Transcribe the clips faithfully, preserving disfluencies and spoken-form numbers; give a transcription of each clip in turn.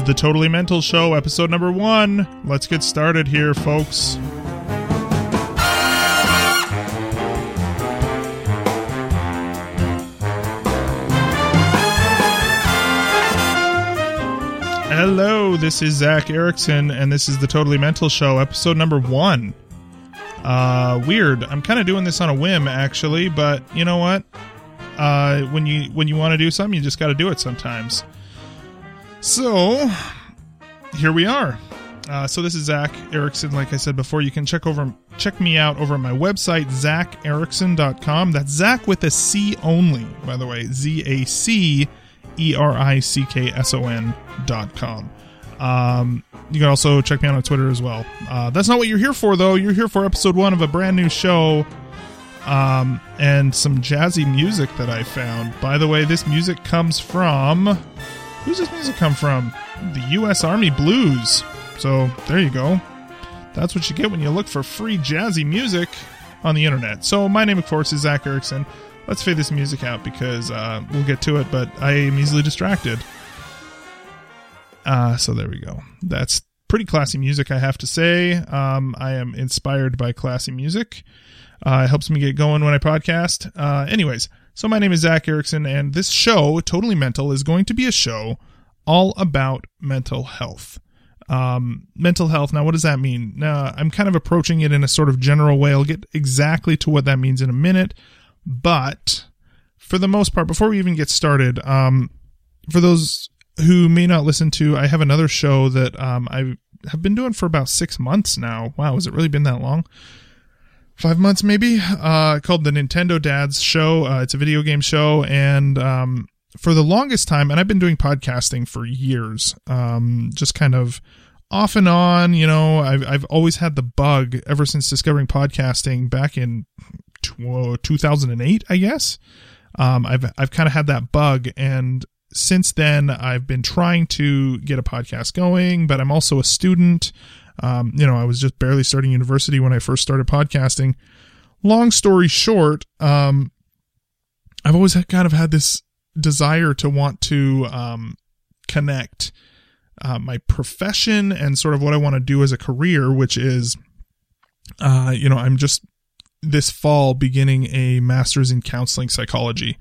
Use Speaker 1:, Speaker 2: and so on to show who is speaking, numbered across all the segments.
Speaker 1: The Totally Mental Show, episode number one. Let's get started here, folks. Hello, this is Zach Erickson, and this is The Totally Mental Show, episode number one. Uh, weird. I'm kind of doing this on a whim, actually, but you know what? Uh, when you when you want to do something, you just got to do it sometimes. So, here we are. Uh, so this is Zach Erickson. Like I said before, you can check over check me out over at my website, zach erickson dot com. That's Zach with a C only, by the way. Z A C E R I C K S O N dot com. Um, you can also check me out on Twitter as well. Uh, that's not what you're here for, though. You're here for episode one of a brand new show. Um, and some jazzy music that I found. By the way, this music comes from... Who's this music come from? The U S Army Blues. So, there you go. That's what you get when you look for free jazzy music on the internet. So, my name, of course, is Zach Erickson. Let's fade this music out because uh, we'll get to it, but I am easily distracted. Uh, so, there we go. That's pretty classy music, I have to say. Um, I am inspired by classy music. Uh, it helps me get going when I podcast. Uh, anyways, so my name is Zach Erickson, and this show, Totally Mental, is going to be a show all about mental health. Um, mental health, now what does that mean? Now, I'm kind of approaching it in a sort of general way. I'll get exactly to what that means in a minute, but for the most part, before we even get started, um, for those who may not listen to, I have another show that um, I have been doing for about six months now. Wow, has it really been that long? Five months, maybe, uh, called the Nintendo Dads Show. Uh, it's a video game show, and um, for the longest time, and I've been doing podcasting for years, um, just kind of off and on, you know, I've, I've always had the bug ever since discovering podcasting back in two thousand eight, I guess. Um, I've, I've kind of had that bug, and since then, I've been trying to get a podcast going, but I'm also a student. Um, you know, I was just barely starting university when I first started podcasting. Long story short, um, I've always had, kind of had this desire to want to um, connect uh, my profession and sort of what I want to do as a career, which is, uh, you know, I'm just this fall beginning a master's in counseling psychology.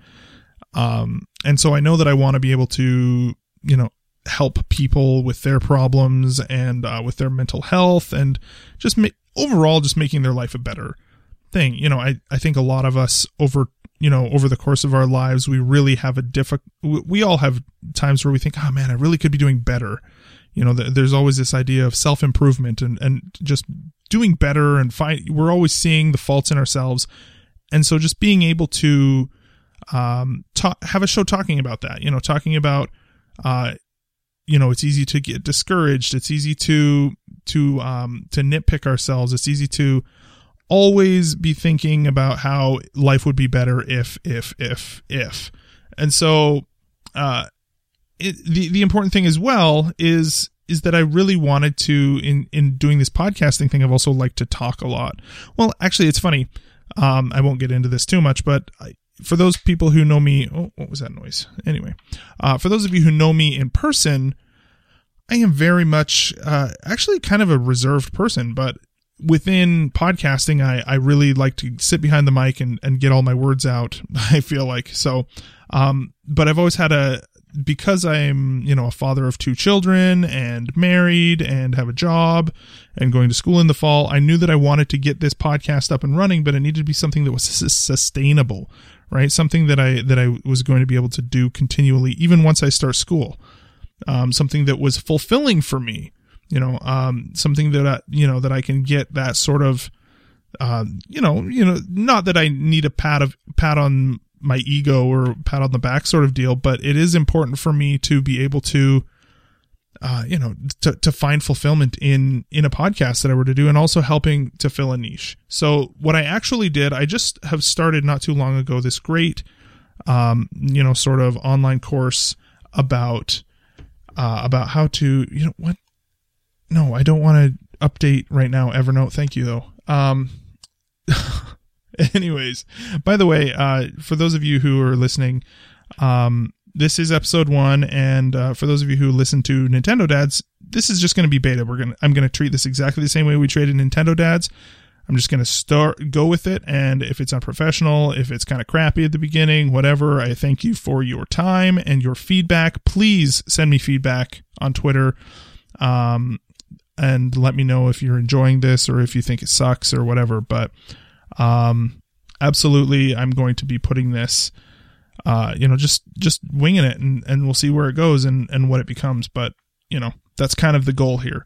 Speaker 1: Um, and so I know that I want to be able to, you know, help people with their problems and uh, with their mental health and just ma- overall just making their life a better thing. You know, I, I think a lot of us over, you know, over the course of our lives, we really have a difficult, we all have times where we think, oh man, I really could be doing better. You know, th- there's always this idea of self-improvement and, and just doing better and find, we're always seeing the faults in ourselves. And so just being able to um, talk, have a show talking about that, you know, talking about, uh, you know, it's easy to get discouraged. It's easy to, to, um, to nitpick ourselves. It's easy to always be thinking about how life would be better if, if, if, if. And so, uh, it, the, the important thing as well is, is that I really wanted to, in, in doing this podcasting thing, I've also liked to talk a lot. Well, actually, it's funny. Um, I won't get into this too much, but I, for those people who know me, oh, what was that noise? Anyway, uh, for those of you who know me in person, I am very much, uh, actually kind of a reserved person, but within podcasting, I, I really like to sit behind the mic and, and get all my words out, I feel like. So, um, but I've always had a, because I'm, you know, a father of two children and married and have a job and going to school in the fall, I knew that I wanted to get this podcast up and running, but it needed to be something that was sustainable, right? Something that I, that I was going to be able to do continually, even once I start school. Um, something that was fulfilling for me, you know, um, something that, I, you know, that I can get that sort of, uh, you know, you know, not that I need a pat of pat on my ego or pat on the back sort of deal, but it is important for me to be able to, uh, you know, to, to find fulfillment in, in a podcast that I were to do, and also helping to fill a niche. So what I actually did, I just have started not too long ago, this great, um, you know, sort of online course about, uh, about how to, you know, what? No, I don't want to update right now, Evernote. Thank you though. Um, anyways, by the way, uh, for those of you who are listening, um, this is episode one, and uh, for those of you who listen to Nintendo Dads, this is just going to be beta. We're gonna I'm going to treat this exactly the same way we treated Nintendo Dads. I'm just going to start go with it, and if it's unprofessional, if it's kind of crappy at the beginning, whatever, I thank you for your time and your feedback. Please send me feedback on Twitter, um, and let me know if you're enjoying this or if you think it sucks or whatever. But um, absolutely, I'm going to be putting this, uh, you know, just just winging it, and, and we'll see where it goes and, and what it becomes. But, you know, that's kind of the goal here.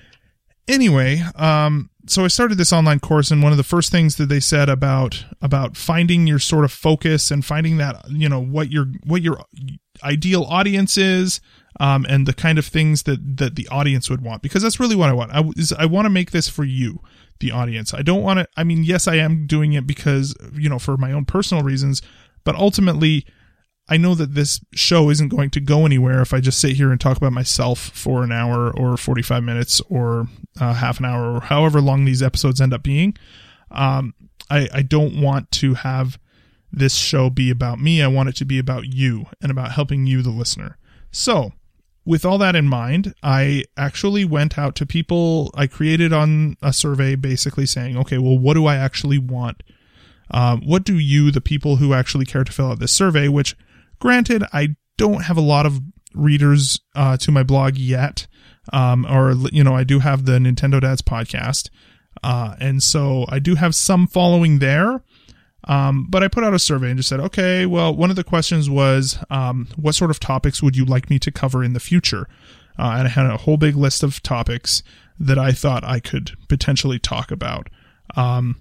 Speaker 1: Anyway, um, so I started this online course, and one of the first things that they said about about finding your sort of focus and finding that, you know, what your what your ideal audience is, um, and the kind of things that, that the audience would want, because that's really what I want. I, is I want to make this for you, the audience. I don't want to. I mean, yes, I am doing it because, you know, for my own personal reasons, but ultimately, I know that this show isn't going to go anywhere if I just sit here and talk about myself for an hour or forty-five minutes or uh, half an hour or however long these episodes end up being. Um, I, I don't want to have this show be about me. I want it to be about you and about helping you, the listener. So with all that in mind, I actually went out to people. I created on a survey basically saying, okay, well, what do I actually want? Um, what do you, the people who actually care to fill out this survey, which, granted, I don't have a lot of readers uh, to my blog yet, um, or, you know, I do have the Nintendo Dads podcast, uh, and so I do have some following there, um, but I put out a survey and just said, okay, well, one of the questions was, um, what sort of topics would you like me to cover in the future? Uh, and I had a whole big list of topics that I thought I could potentially talk about. Um,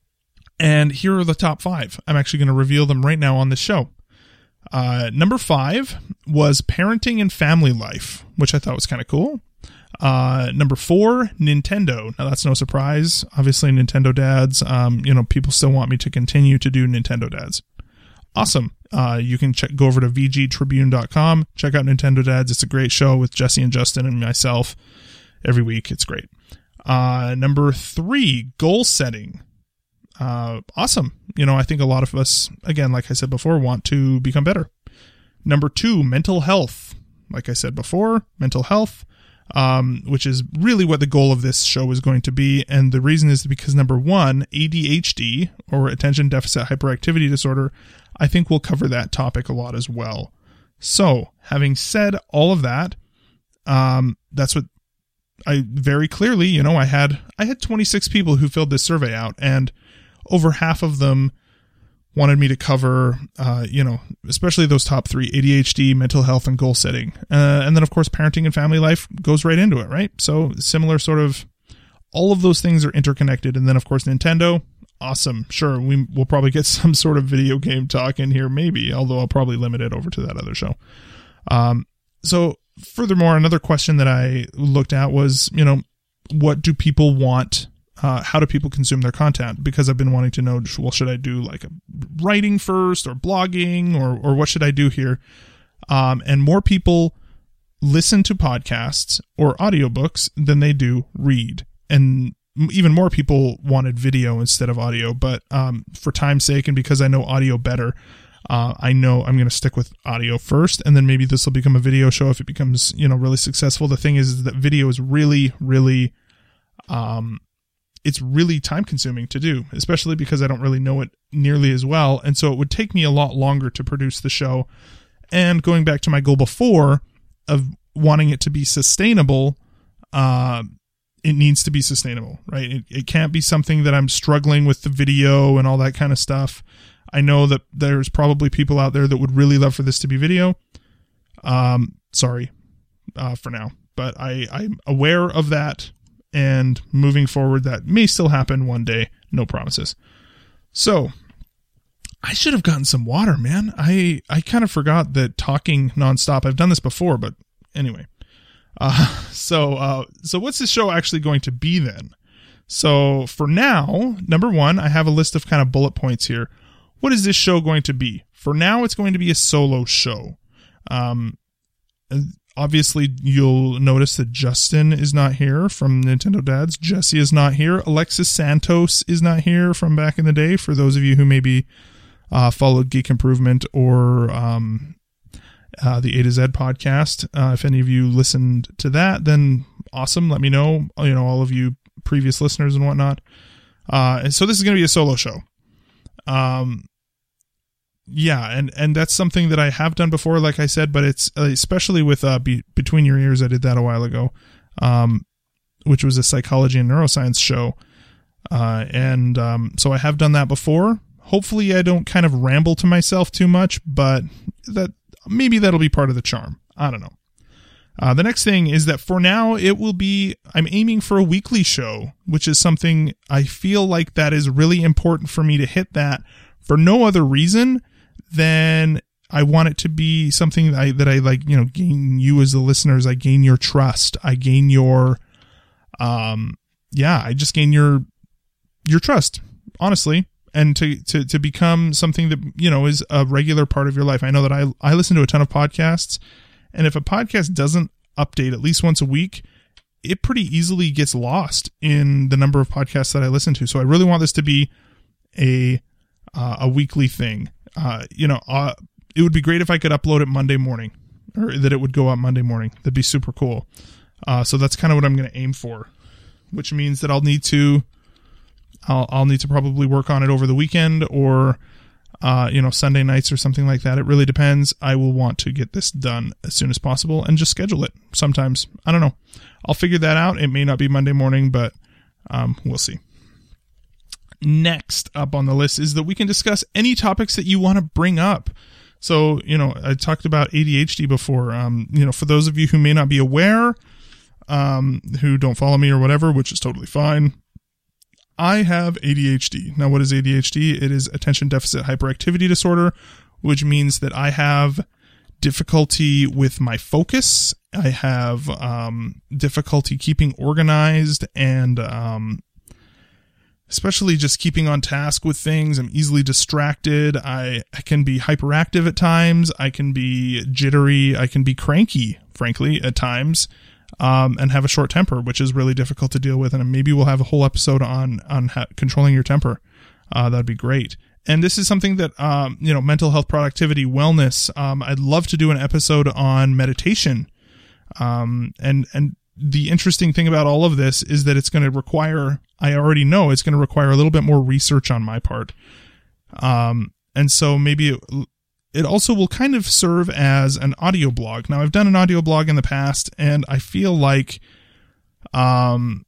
Speaker 1: and here are the top five. I'm actually going to reveal them right now on this show. Uh, number five was parenting and family life, which I thought was kind of cool. Uh, number four, Nintendo. Now that's no surprise. Obviously, Nintendo Dads. Um, you know, people still want me to continue to do Nintendo Dads. Awesome. Uh, you can check, go over to v g tribune dot com. Check out Nintendo Dads. It's a great show with Jesse and Justin and myself every week. It's great. Uh, number three, goal setting. Uh, awesome. You know, I think a lot of us, again, like I said before, want to become better. Number two, mental health. Like I said before, mental health, um, which is really what the goal of this show is going to be. And the reason is because, number one, A D H D, or attention deficit hyperactivity disorder, I think we'll cover that topic a lot as well. So, having said all of that, um, that's what I very clearly, you know, I had, I had twenty-six people who filled this survey out, and over half of them wanted me to cover, uh, you know, especially those top three, A D H D, mental health, and goal setting. Uh, and then, of course, parenting and family life goes right into it, right? So similar sort of, all of those things are interconnected. And then, of course, Nintendo, awesome. Sure, we, we'll probably get some sort of video game talk in here, maybe, although I'll probably limit it over to that other show. Um, so furthermore, another question that I looked at was, you know, what do people want? Uh, how do people consume their content? Because I've been wanting to know, well, should I do like a writing first or blogging, or or what should I do here? Um, and more people listen to podcasts or audiobooks than they do read. And even more people wanted video instead of audio. But um, for time's sake, and because I know audio better, uh, I know I'm going to stick with audio first, and then maybe this will become a video show if it becomes, you know, really successful. The thing is, is that video is really, really... Um, it's really time consuming to do, especially because I don't really know it nearly as well. And so it would take me a lot longer to produce the show. And going back to my goal before of wanting it to be sustainable, uh, it needs to be sustainable, right? It, it can't be something that I'm struggling with the video and all that kind of stuff. I know that there's probably people out there that would really love for this to be video. Um, sorry, uh, for now, but I, I'm aware of that. And moving forward, that may still happen one day. No promises. So, I should have gotten some water, man. I, I kind of forgot that talking nonstop. I've done this before, but anyway. Uh, so, uh, so what's this show actually going to be then? So, for now, number one, I have a list of kind of bullet points here. What is this show going to be? For now, it's going to be a solo show. Um, Obviously, you'll notice that Justin is not here from Nintendo Dads. Jesse is not here. Alexis Santos is not here from back in the day. For those of you who maybe uh, followed Geek Improvement or um, uh, the A to Z podcast. Uh, if any of you listened to that, then awesome. Let me know, you know, all of you previous listeners and whatnot. Uh, and so this is going to be a solo show. Um, yeah, and, and that's something that I have done before, like I said, but it's uh, especially with uh, Be- Between Your Ears. I did that a while ago, um, which was a psychology and neuroscience show. Uh, and um, so I have done that before. Hopefully I don't kind of ramble to myself too much, but that maybe that'll be part of the charm. I don't know. Uh, the next thing is that for now it will be, I'm aiming for a weekly show, which is something I feel like that is really important for me to hit that for no other reason than I want it to be something that I, that I like, you know, gain you as the listeners. I gain your trust. I gain your, um, yeah, I just gain your, your trust, honestly. And to, to, to become something that, you know, is a regular part of your life. I know that I, I listen to a ton of podcasts, and if a podcast doesn't update at least once a week, it pretty easily gets lost in the number of podcasts that I listen to. So I really want this to be a, uh, a weekly thing. Uh, you know, uh, it would be great if I could upload it Monday morning, or that it would go up Monday morning. That'd be super cool. Uh, so that's kind of what I'm going to aim for, which means that I'll need to, I'll, I'll need to probably work on it over the weekend, or, uh, you know, Sunday nights or something like that. It really depends. I will want to get this done as soon as possible and just schedule it sometimes. I don't know. I'll figure that out. It may not be Monday morning, but, um, we'll see. Next up on the list is that we can discuss any topics that you want to bring up. So, you know, I talked about A D H D before. Um, you know, for those of you who may not be aware, um, who don't follow me or whatever, which is totally fine, I have A D H D. Now, what is A D H D? It is attention deficit hyperactivity disorder, which means that I have difficulty with my focus. I have um, difficulty keeping organized, and um, especially just keeping on task with things. I'm easily distracted. I, I can be hyperactive at times. I can be jittery. I can be cranky, frankly, at times. Um, and have a short temper, which is really difficult to deal with. And maybe we'll have a whole episode on, on ha- controlling your temper. Uh, that'd be great. And this is something that, um, you know, mental health, productivity, wellness. Um, I'd love to do an episode on meditation. Um, and, and the interesting thing about all of this is that it's going to require, I already know it's going to require a little bit more research on my part. Um, and so maybe it, It also will kind of serve as an audio blog. Now, I've done an audio blog in the past, and I feel like, um,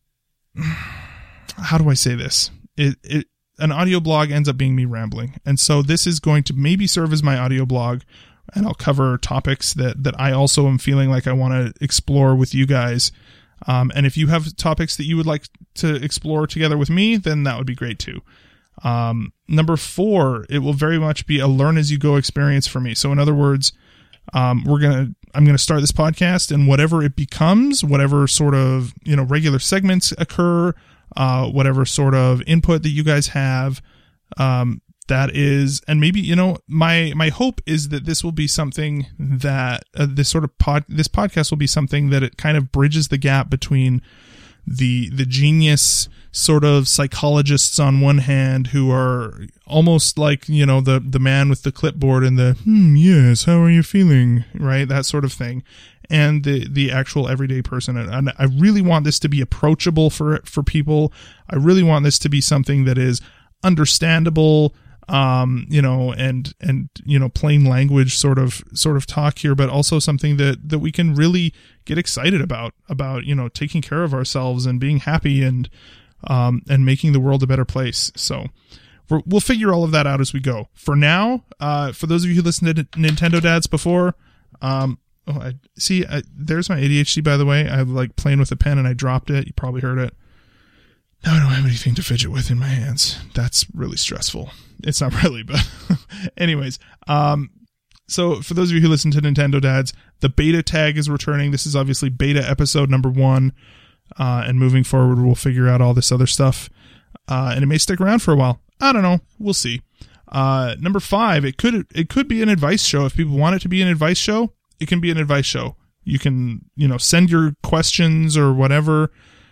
Speaker 1: how do I say this? It, it, an audio blog ends up being me rambling. And so this is going to maybe serve as my audio blog, and I'll cover topics that, that I also am feeling like I want to explore with you guys. Um, and if you have topics that you would like to explore together with me, then that would be great too. Um, number four, it will very much be a learn as you go experience for me. So in other words, um, we're going to, I'm going to start this podcast, and whatever it becomes, whatever sort of, you know, regular segments occur, uh, whatever sort of input that you guys have, um, that is, and maybe, you know, my, my hope is that this will be something that, uh, this sort of pod, this podcast will be something that it kind of bridges the gap between the, the genius sort of psychologists on one hand, who are almost like, you know, the, the man with the clipboard and the, hmm, yes, how are you feeling? Right. That sort of thing. And the, the actual everyday person. And I really want this to be approachable for, for people. I really want this to be something that is understandable, um, you know, and, and, you know, plain language sort of, sort of talk here, but also something that, that we can really get excited about, about, you know, taking care of ourselves and being happy and, um, and making the world a better place. So we're, we'll figure all of that out as we go. For now, uh, for those of you who listened to Nintendo Dads before, um, oh, I see, I, there's my A D H D, by the way. I like playing with a pen and I dropped it. You probably heard it. Now I don't have anything to fidget with in my hands. That's really stressful. It's not really, but anyways, um, so for those of you who listen to Nintendo Dads, the beta tag is returning. This is obviously beta episode number one. Uh, and moving forward, we'll figure out all this other stuff. Uh, and it may stick around for a while. I don't know. We'll see. Uh, number five, it could, it could be an advice show. If people want it to be an advice show, it can be an advice show. You can, you know, send your questions or whatever,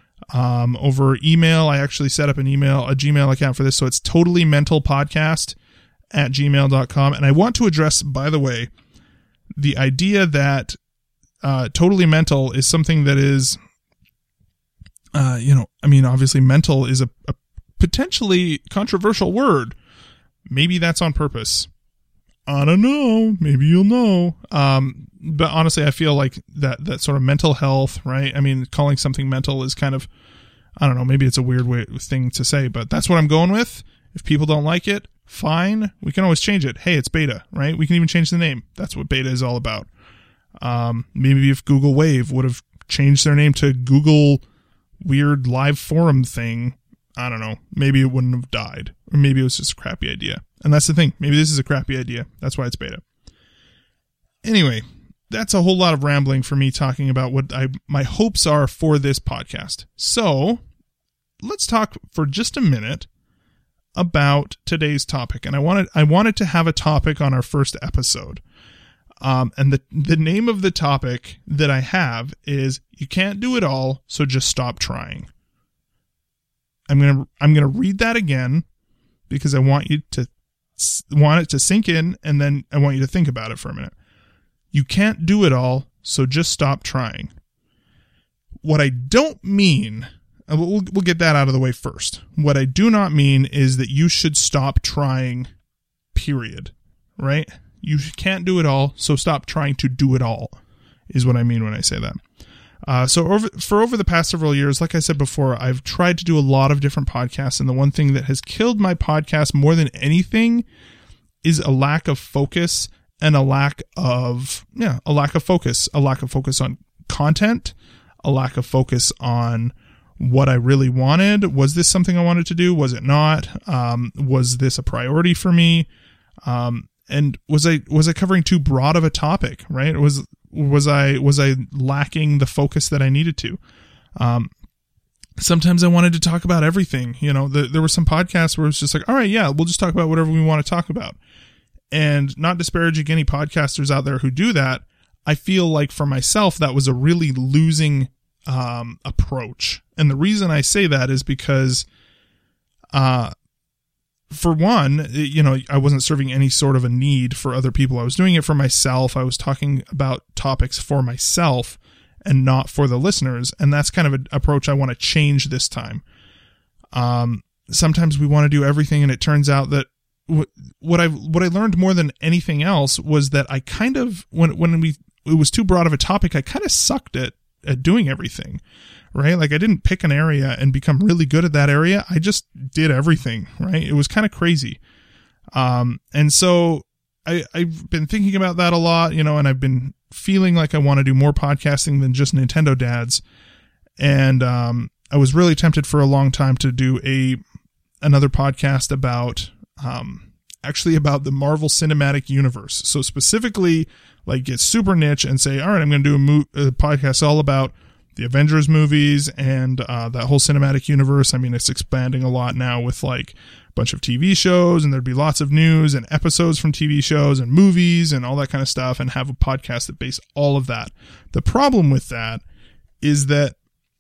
Speaker 1: um, over email. I actually set up an email, a Gmail account for this. So it's totally mental podcast at gmail dot com. And I want to address, by the way, the idea that uh, totally mental is something that is, uh, you know, I mean, obviously mental is a, a potentially controversial word. Maybe that's on purpose. I don't know. Maybe you'll know. Um, but honestly, I feel like that, that sort of mental health, right? I mean, calling something mental is kind of, I don't know, maybe it's a weird way, thing to say, but that's what I'm going with. If people don't like it, fine. We can always change it. Hey, it's beta, right? We can even change the name. That's what beta is all about. Um, maybe if Google Wave would have changed their name to Google Weird Live Forum thing, I don't know. Maybe it wouldn't have died. Or maybe it was just a crappy idea. And that's the thing. Maybe this is a crappy idea. That's why it's beta. Anyway, that's a whole lot of rambling for me talking about what I my hopes are for this podcast. So let's talk for just a minute about today's topic. And I wanted I wanted to have a topic on our first episode. Um, and the, the name of the topic that I have is You Can't Do It All, So Just Stop Trying. I'm going to I'm going to read that again because I want you to want it to sink in, and then I want you to think about it for a minute. You can't do it all, so just stop trying. What I don't mean, we'll, we'll get that out of the way first. What I do not mean is that you should stop trying, period, right? You can't do it all, so stop trying to do it all, is what I mean when I say that. Uh, so over, for over the past several years, like I said before, I've tried to do a lot of different podcasts, and the one thing that has killed my podcast more than anything is a lack of focus and a lack of, yeah, a lack of focus, a lack of focus on content, a lack of focus on what I really wanted. Was this something I wanted to do? Was it not? Um, was this a priority for me? Um, and was I, was I covering too broad of a topic, right? Was, was I, was I lacking the focus that I needed to? Um, sometimes I wanted to talk about everything. You know, the, there were some podcasts where it's just like, all right, yeah, we'll just talk about whatever we want to talk about. And not disparaging any podcasters out there who do that, I feel like for myself, that was a really losing um, approach. And the reason I say that is because, uh, for one, you know, I wasn't serving any sort of a need for other people. I was doing it for myself. I was talking about topics for myself and not for the listeners. And that's kind of an approach I want to change this time. Um, sometimes we want to do everything, and it turns out that what I what I learned more than anything else was that I kind of, when when we it was too broad of a topic, I kind of sucked at at doing everything, right? Like I didn't pick an area and become really good at that area. I just did everything, right? It was kind of crazy. Um, and so I, I've been thinking about that a lot, you know, and I've been feeling like I want to do more podcasting than just Nintendo Dads. And um, I was really tempted for a long time to do a another podcast about um, actually about the Marvel Cinematic Universe. So specifically, like get super niche and say, all right, I'm going to do a, mo- a podcast all about the Avengers movies and uh, that whole cinematic universe. I mean, it's expanding a lot now with like a bunch of T V shows, and there'd be lots of news and episodes from T V shows and movies and all that kind of stuff, and have a podcast that base all of that. The problem with that is that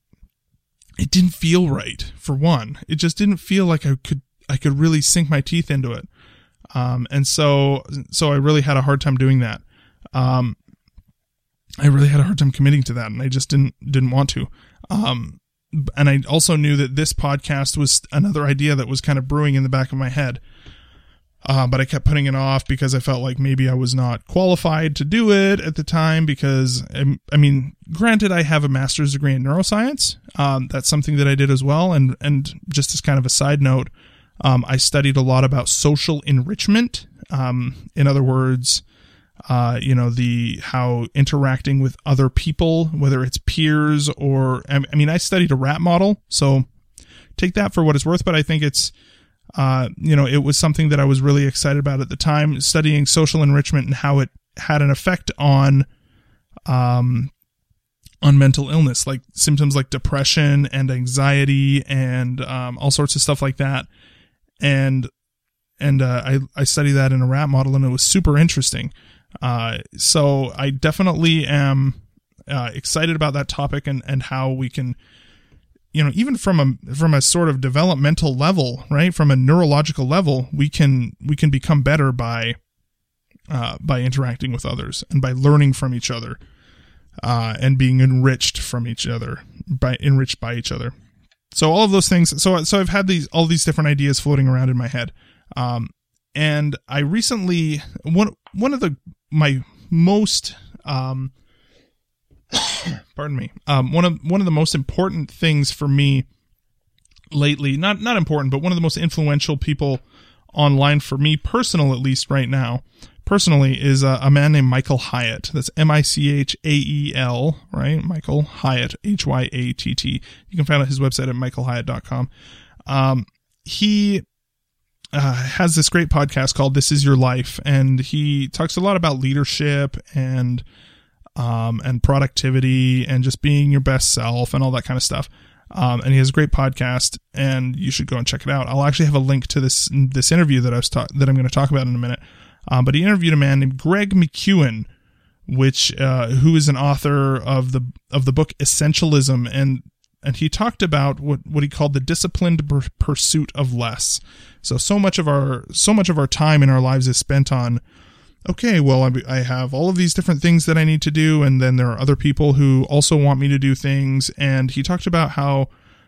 Speaker 1: it didn't feel right. For one, it just didn't feel like I could I could really sink my teeth into it. Um, and so, so I really had a hard time doing that. Um, I really had a hard time committing to that, and I just didn't, didn't want to. Um, and I also knew that this podcast was another idea that was kind of brewing in the back of my head. Uh, but I kept putting it off because I felt like maybe I was not qualified to do it at the time because, I mean, granted, I have a master's degree in neuroscience. Um, that's something that I did as well. And, and just as kind of a side note, Um, I studied a lot about social enrichment. Um, in other words, uh, you know, the, how interacting with other people, whether it's peers or, I mean, I studied a rap model, so take that for what it's worth, but I think it's, uh, you know, it was something that I was really excited about at the time, studying social enrichment and how it had an effect on, um, on mental illness, like symptoms like depression and anxiety and, um, all sorts of stuff like that. And, and, uh, I, I studied that in a rap model, and it was super interesting. Uh, so I definitely am, uh, excited about that topic and, and how we can, you know, even from a, from a sort of developmental level, right? From a neurological level, we can, we can become better by, uh, by interacting with others and by learning from each other, uh, and being enriched from each other, by enriched by each other. So all of those things. So, so I've had these, all these different ideas floating around in my head. Um, and I recently, one, one of the, my most, um, pardon me, um, one of, one of the most important things for me lately, not, not important, but one of the most influential people online for me, personal, at least right now, personally, is a, a man named Michael Hyatt. That's M I C H A E L, right? Michael Hyatt, H Y A T T. You can find out his website at michael hyatt dot com. Um, he uh, has this great podcast called This Is Your Life, and he talks a lot about leadership and um, and productivity and just being your best self and all that kind of stuff. Um, and he has a great podcast, and you should go and check it out. I'll actually have a link to this this interview that I was ta- that I'm going to talk about in a minute. Um, but he interviewed a man named Greg McKeown, which uh, who is an author of the of the book Essentialism, and and he talked about what, what he called the disciplined per- pursuit of less. So so much of our so much of our time in our lives is spent on, okay, well, I, I have all of these different things that I need to do, and then there are other people who also want me to do things. And he talked about how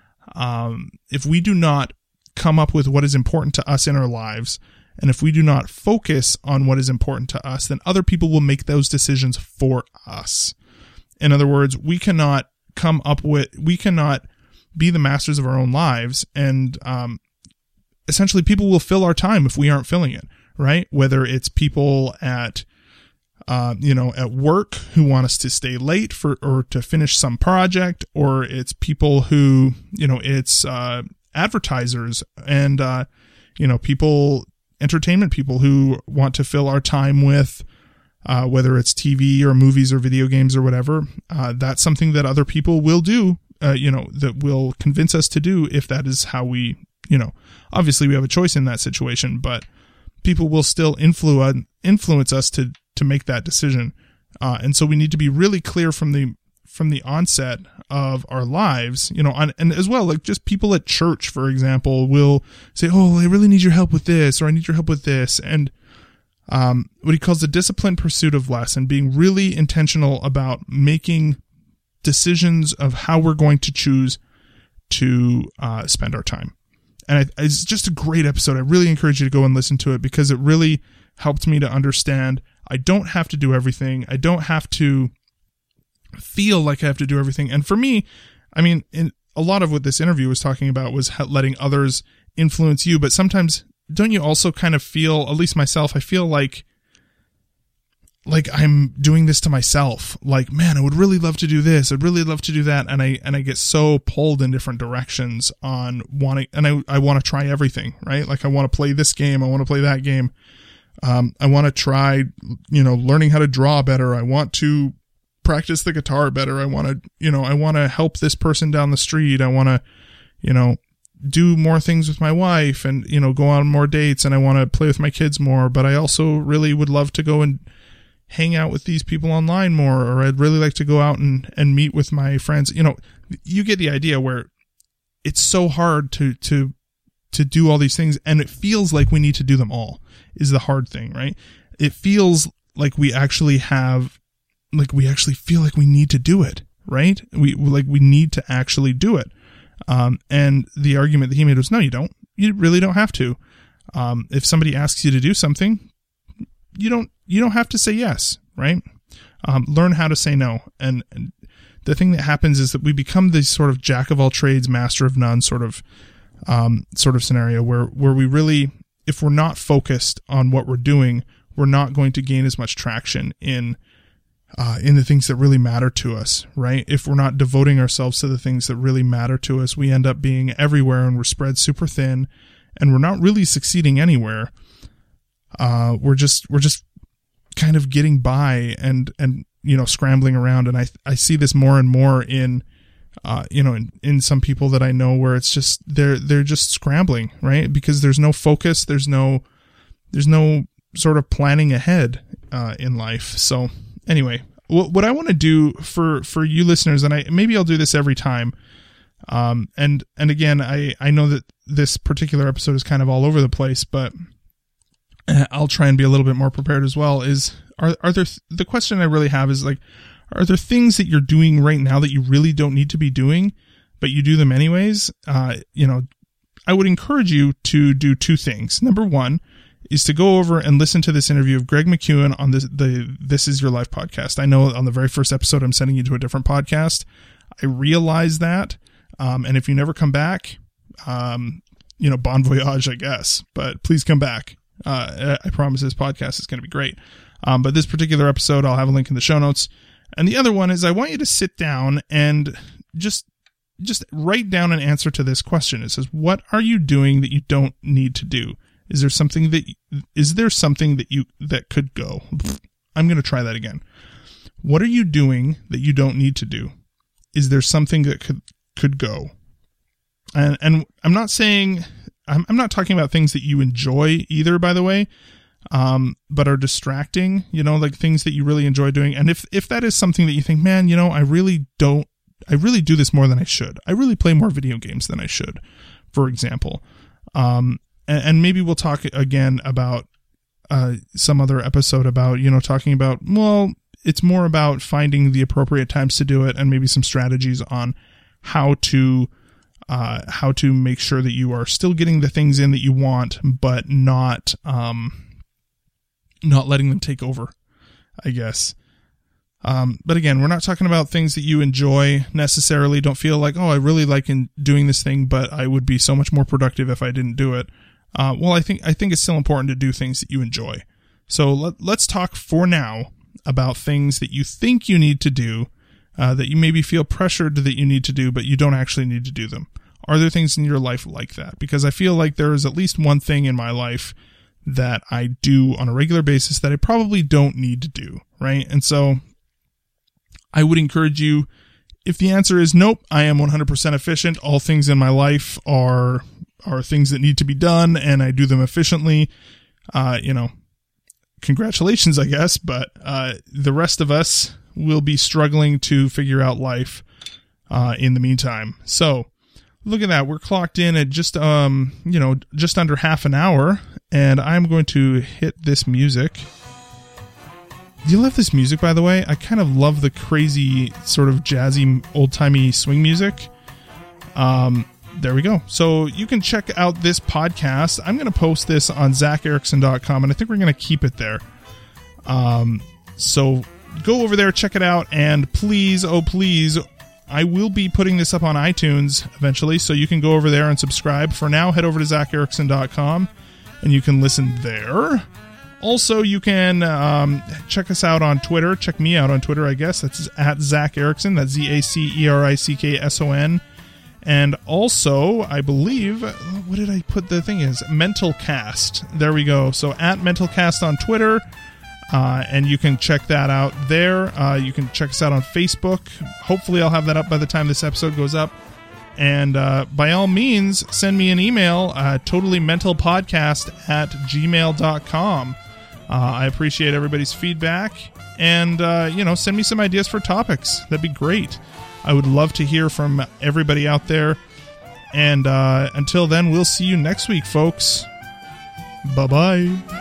Speaker 1: um, if we do not come up with what is important to us in our lives, and if we do not focus on what is important to us, then other people will make those decisions for us. In other words, we cannot come up with, we cannot be the masters of our own lives, and um, essentially people will fill our time if we aren't filling it. Right? Whether it's people at, uh, you know, at work who want us to stay late for, or to finish some project, or it's people who, you know, it's, uh, advertisers and, uh, you know, people, entertainment people who want to fill our time with, uh, whether it's T V or movies or video games or whatever. Uh, that's something that other people will do, uh, you know, that will convince us to do if that is how we, you know, obviously we have a choice in that situation, but people will still influ- influence us to, to make that decision. Uh, and so we need to be really clear from the, from the onset of our lives, you know, on, and as well, like just people at church, for example, will say, oh, I really need your help with this, or I need your help with this. And, um, what he calls the disciplined pursuit of less, and being really intentional about making decisions of how we're going to choose to, uh, spend our time. And I, it's just a great episode. I really encourage you to go and listen to it, because it really helped me to understand I don't have to do everything. I don't have to feel like I have to do everything. And for me, I mean, in, a lot of what this interview was talking about was letting others influence you. But sometimes don't you also kind of feel, at least myself, I feel like like I'm doing this to myself. Like, man, I would really love to do this. I'd really love to do that. And I, and I get so pulled in different directions on wanting, and I, I want to try everything, right? Like I want to play this game. I want to play that game. Um, I want to try, you know, learning how to draw better. I want to practice the guitar better. I want to, you know, I want to help this person down the street. I want to, you know, do more things with my wife and, you know, go on more dates, and I want to play with my kids more, but I also really would love to go and hang out with these people online more, or I'd really like to go out and, and meet with my friends. You know, you get the idea where it's so hard to, to, to do all these things, and it feels like we need to do them all is the hard thing, right? It feels like we actually have, like we actually feel like we need to do it, right? We, like we need to actually do it. Um, and the argument that he made was, no, you don't. You really don't have to. Um, if somebody asks you to do something, you don't, you don't have to say yes, right? Um, learn how to say no. And, and the thing that happens is that we become this sort of jack of all trades, master of none sort of, um, sort of scenario where, where we really, if we're not focused on what we're doing, we're not going to gain as much traction in, uh, in the things that really matter to us, right? If we're not devoting ourselves to the things that really matter to us, we end up being everywhere, and we're spread super thin, and we're not really succeeding anywhere. Uh, we're just, we're just kind of getting by and, and, you know, scrambling around. And I, I see this more and more in, uh, you know, in, in some people that I know, where it's just, they're, they're just scrambling, right? Because there's no focus. There's no, there's no sort of planning ahead, uh, in life. So anyway, what, what I want to do for, for you listeners, and I, maybe I'll do this every time. Um, and, and again, I, I know that this particular episode is kind of all over the place, but I'll try and be a little bit more prepared as well, is are are there, the question I really have is like, are there things that you're doing right now that you really don't need to be doing, but you do them anyways? Uh, you know, I would encourage you to do two things. Number one is to go over and listen to this interview of Greg McKeown on this, the This Is Your Life podcast. I know on the very first episode, I'm sending you to a different podcast. I realize that. Um, and if you never come back, um, you know, bon voyage, I guess, but please come back. Uh, I promise this podcast is going to be great. Um, but this particular episode, I'll have a link in the show notes. And the other one is I want you to sit down and just just write down an answer to this question. It says, what are you doing that you don't need to do? Is there something that is there something that you that could go? I'm going to try that again. What are you doing that you don't need to do? Is there something that could could go? And and I'm not saying I'm I'm not talking about things that you enjoy either, by the way. Um, but are distracting, you know, like things that you really enjoy doing. And if, if that is something that you think, man, you know, I really don't, I really do this more than I should. I really play more video games than I should, for example. Um, and, and maybe we'll talk again about, uh, some other episode about, you know, talking about, well, it's more about finding the appropriate times to do it and maybe some strategies on how to, uh, how to make sure that you are still getting the things in that you want, but not, um, not letting them take over, I guess. Um, but again, we're not talking about things that you enjoy necessarily. Don't feel like, oh, I really like in doing this thing, but I would be so much more productive if I didn't do it. Uh, well, I think, I think it's still important to do things that you enjoy. So let, let's talk for now about things that you think you need to do, uh, that you maybe feel pressured that you need to do, but you don't actually need to do them. Are there things in your life like that? Because I feel like there is at least one thing in my life that I do on a regular basis that I probably don't need to do, right? And so I would encourage you, if the answer is nope, I am one hundred percent efficient, all things in my life are are things that need to be done and I do them efficiently, uh, you know, congratulations, I guess, but uh, the rest of us will be struggling to figure out life uh, in the meantime. So look at that. We're clocked in at just, um, you know, just under half an hour, and I'm going to hit this music. Do you love this music, by the way? I kind of love the crazy sort of jazzy, old-timey swing music. Um, there we go. So you can check out this podcast. I'm going to post this on zach erickson dot com, and I think we're going to keep it there. Um, so go over there, check it out, and please, oh please, I will be putting this up on iTunes eventually, so you can go over there and subscribe. For now, head over to zach erickson dot com, and you can listen there. Also, you can um, check us out on Twitter. Check me out on Twitter, I guess. That's at Zach Erickson. That's Z A C E R I C K S O N. And also, I believe, what did I put the thing is? Mentalcast. There we go. So at Mentalcast on Twitter. Uh, and you can check that out there. Uh, you can check us out on Facebook. Hopefully I'll have that up by the time this episode goes up. And uh, by all means, send me an email, uh, totallymentalpodcast at gmail dot com. Uh, I appreciate everybody's feedback. And, uh, you know, send me some ideas for topics. That'd be great. I would love to hear from everybody out there. And uh, until then, we'll see you next week, folks. Bye-bye.